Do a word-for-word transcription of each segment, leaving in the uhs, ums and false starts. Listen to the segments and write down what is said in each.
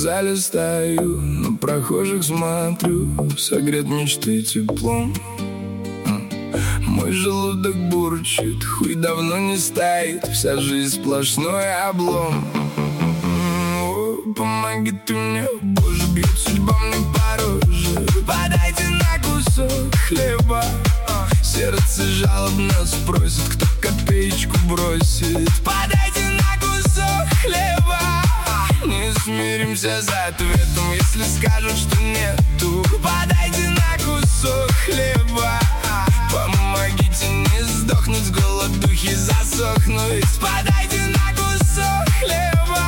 вокзале стою, на прохожих смотрю, согрет мечты теплом. Мой желудок бурчит, хуй давно не стоит, вся жизнь сплошной облом. Помоги ты мне, Боже, бьет судьба мне по роже. Подайте на кусок хлеба. Сердце жалобно спросит, кто копеечку бросит. Подайте на кусок хлеба. Не смиримся за ответом, если скажут, что нету. Подайте на кусок хлеба. Помогите не сдохнуть с голодухи, засохнуть. Подайте на кусок хлеба.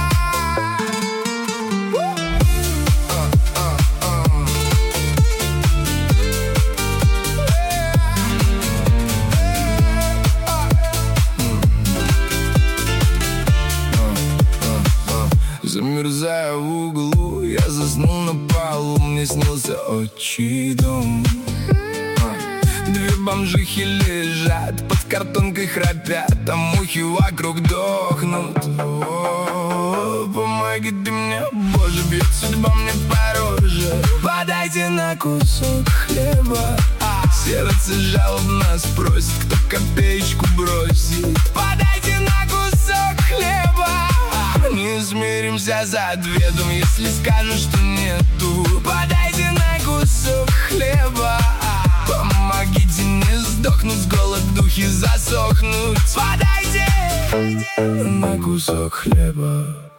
Замерзая в углу, я заснул на полу, мне снился отчий дом. Две бомжихи лежат, под картонкой храпят, а мухи вокруг дохнут. О, помоги ты мне, Боже, бьет судьба мне по роже. Подайте на кусок хлеба. Сердце жалобно спросит, кто копеечку бросит. Подайте на кусок хлеба. Не смиримся за ответом, если скажут, что нету. Подайте на кусок хлеба. Помогите не сдохнуть с голодухи, засохнуть. Подайте на кусок хлеба.